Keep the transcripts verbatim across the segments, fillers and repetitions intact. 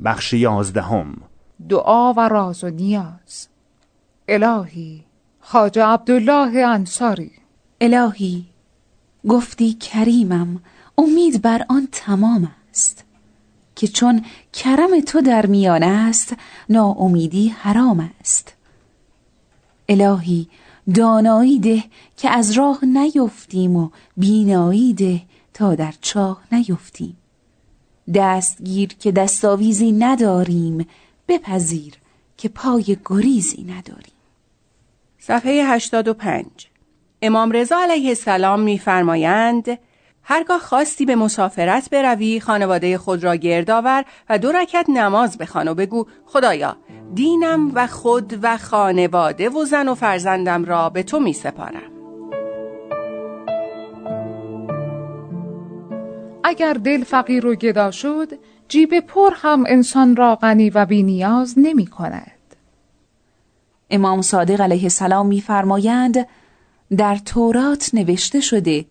بخش یازدهم. دعا و راز و نیاز. الهی خواجه عبدالله انصاری. الهی گفتی کریمم، امید بر آن تمام است که چون کرم تو در میان است، ناامیدی حرام است. الهی دانایی ده که از راه نیفتیم و بینایی ده تا در چاه نیفتیم. دستگیر که دستاویزی نداریم، بپذیر که پای گریزی نداریم. صفحه هشتاد و پنج. امام رضا علیه السلام می‌فرمایند هرگاه خواستی به مسافرت بروی، خانواده خود را گرد آور و دو رکعت نماز بخوان و بگو خدایا دینم و خود و خانواده و زن و فرزندم را به تو می سپارم. اگر دل فقیر و گدا شد، جیب پر هم انسان را غنی و بی نیاز نمی کند. امام صادق علیه السلام می‌فرمایند در تورات نوشته شده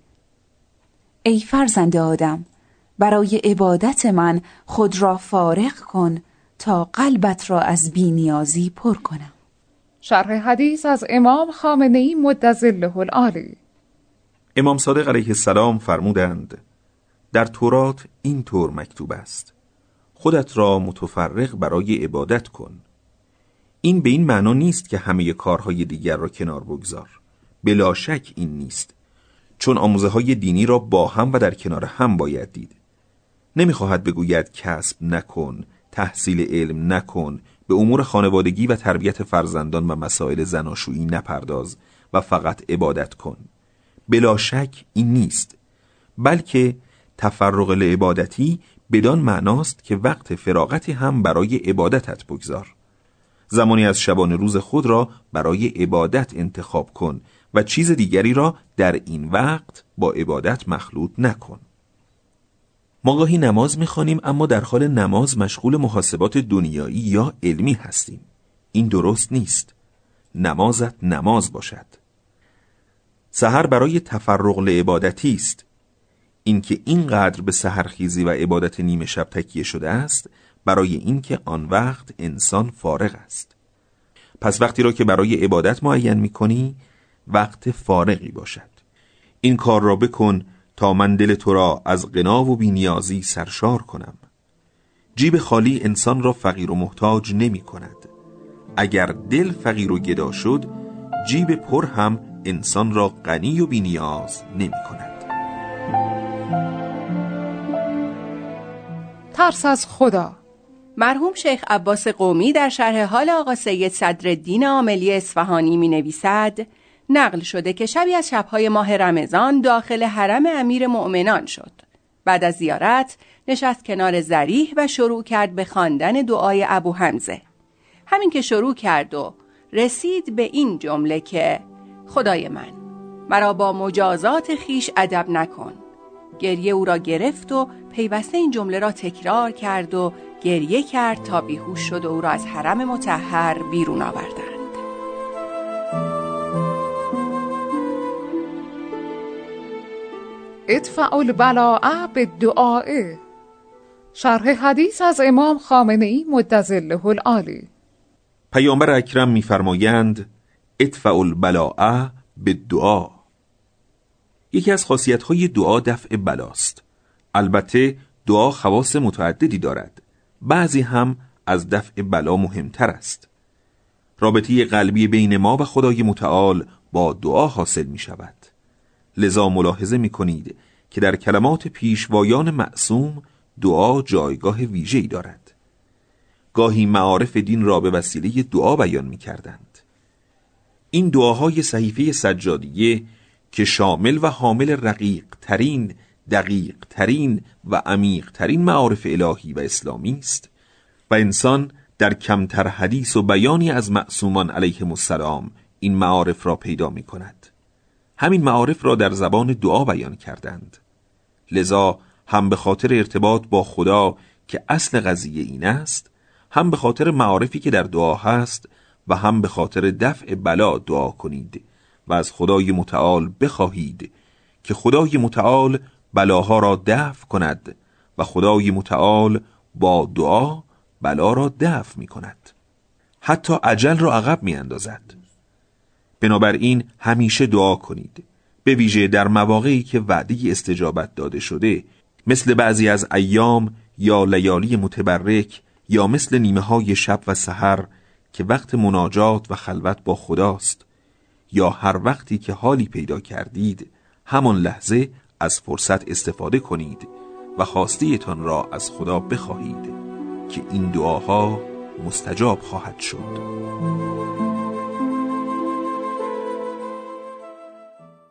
ای فرزند آدم، برای عبادت من خود را فارغ کن تا قلبت را از بی‌نیازی پر کنم. شرح حدیث از امام خامنه‌ای مدظله العالی. امام صادق علیه السلام فرمودند در تورات این طور مکتوب است: خودت را متفرغ برای عبادت کن. این به این معنا نیست که همه کارهای دیگر را کنار بگذار. بلا شک این نیست، چون آموزه های دینی را با هم و در کنار هم باید دید. نمیخواهد بگوید کسب نکن، تحصیل علم نکن، به امور خانوادگی و تربیت فرزندان و مسائل زناشویی نپرداز و فقط عبادت کن. بلا شک این نیست، بلکه تفرغ لعبادتی بدان معناست که وقت فراغتی هم برای عبادتت بگذار. زمانی از شبانه روز خود را برای عبادت انتخاب کن و چیز دیگری را در این وقت با عبادت مخلوط نکن. ما گاهی نماز می‌خوانیم اما در حال نماز مشغول محاسبات دنیایی یا علمی هستیم. این درست نیست. نمازت نماز باشد. سحر برای تفرغ لعبادتی است. اینکه اینقدر به سحرخیزی و عبادت نیمه شب تکیه شده است برای اینکه آن وقت انسان فارغ است. پس وقتی را که برای عبادت معین می‌کنی وقت فارغی باشد. این کار را بکن تا من دل تو را از غنا و بی‌نیازی سرشار کنم. جیب خالی انسان را فقیر و محتاج نمی کند. اگر دل فقیر و گدا شد، جیب پر هم انسان را غنی و بی‌نیاز نمی کند. ترس از خدا. مرحوم شیخ عباس قمی در شرح حال آقا سید صدرالدین عاملی اصفهانی می نویسد نقل شده که شبی از شبهای ماه رمضان داخل حرم امیر مؤمنان شد. بعد از زیارت نشست کنار ذریح و شروع کرد به خواندن دعای ابو حمزه. همین که شروع کرد و رسید به این جمله که خدای من مرا با مجازات خیش ادب نکن، گریه او را گرفت و پیوسته این جمله را تکرار کرد و گریه کرد تا بیهوش شد و او را از حرم مطهر بیرون آوردند. ادفع البلاء بالدعاء. شرح حدیث از امام خامنه‌ای مدظله العالی. پیامبر اکرم می‌فرمایند ادفع البلاء بالدعاء. یکی از خاصیت‌های دعا دفع بلاست. البته دعا خواص متعددی دارد. بعضی هم از دفع بلا مهمتر است. رابطه قلبی بین ما و خدای متعال با دعا حاصل می شود. لذا ملاحظه می کنید که در کلمات پیشوایان معصوم دعا جایگاه ویژه‌ای دارد. گاهی معارف دین را به وسیله دعا بیان می کردند. این دعاهای صحیفه سجادیه که شامل و حامل رقیق ترین، دقیق ترین و عمیق ترین معارف الهی و اسلامی است و انسان در کمتر حدیث و بیانی از معصومان علیهم السلام این معارف را پیدا می کند. همین معارف را در زبان دعا بیان کردند. لذا هم به خاطر ارتباط با خدا که اصل قضیه این است، هم به خاطر معارفی که در دعا هست و هم به خاطر دفع بلا دعا کنید و از خدای متعال بخواهید که خدای متعال بلاها را دفع کند و خدای متعال با دعا بلا را دفع می کند. حتی اجل را عقب می اندازد. بنابراین همیشه دعا کنید، به ویژه در مواقعی که وعده استجابت داده شده، مثل بعضی از ایام یا لیالی متبرک، یا مثل نیمه های شب و سحر که وقت مناجات و خلوت با خداست، یا هر وقتی که حالی پیدا کردید همان لحظه از فرصت استفاده کنید و خواسته‌تان را از خدا بخواهید که این دعاها مستجاب خواهد شد.